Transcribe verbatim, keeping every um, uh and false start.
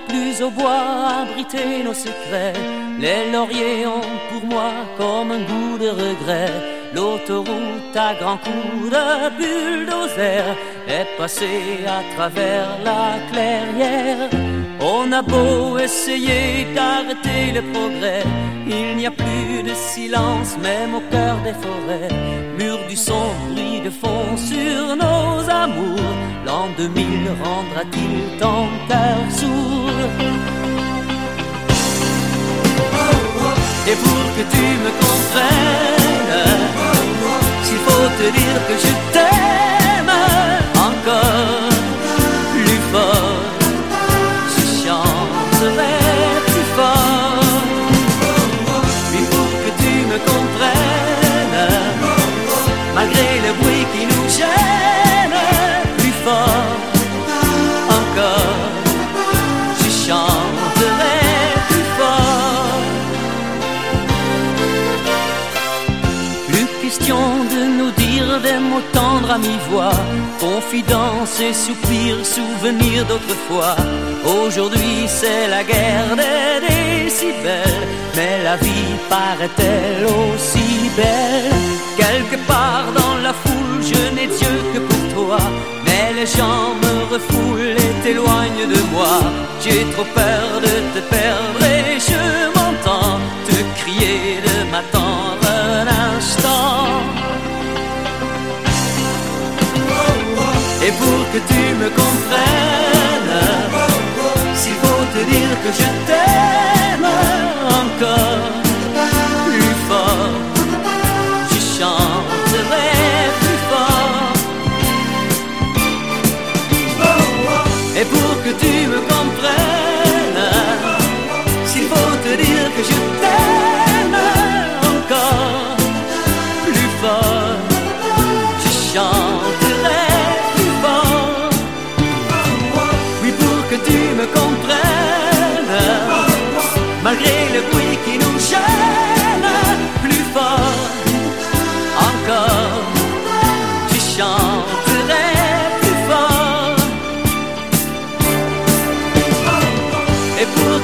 plus au bois abriter nos secrets. Les lauriers ont pour moi comme un goût de regret. L'autoroute à grands coups de bulldozer est passée à travers la clairière. On a beau essayer d'arrêter le progrès, il n'y a plus de silence même au cœur des forêts. Mur du son, bruit de fond sur nos amours. L'an deux mille rendra-t-il ton cœur sourd? Et pour que tu me comprennes, s'il faut te dire que je t'aime encore plus fort, je chanterai plus fort. Mais pour que tu me comprennes, malgré le bruit qui nous gêne, plus fort encore, je chanterai plus fort. Plus question de nous dire des mots tendres à mi-voix, confidences et soupirs, souvenirs d'autrefois. Aujourd'hui c'est la guerre des décibels, mais la vie paraît-elle aussi belle? Quelque part dans la foule je n'ai Dieu que pour toi, mais les gens me refoulent et t'éloignent de moi. J'ai trop peur de te perdre et je m'entends te crier de m'attendre un instant. Et pour que tu me comprennes, s'il faut te dire que je t'aime encore plus fort, je chanterai plus fort. Et pour que tu me comprennes, s'il faut te dire que je t'aime encore plus fort, je chanterai plus fort. Oui, pour que tu me comprennes, malgré le bruit qui nous gêne, plus fort encore, je chanterai plus fort. Et pour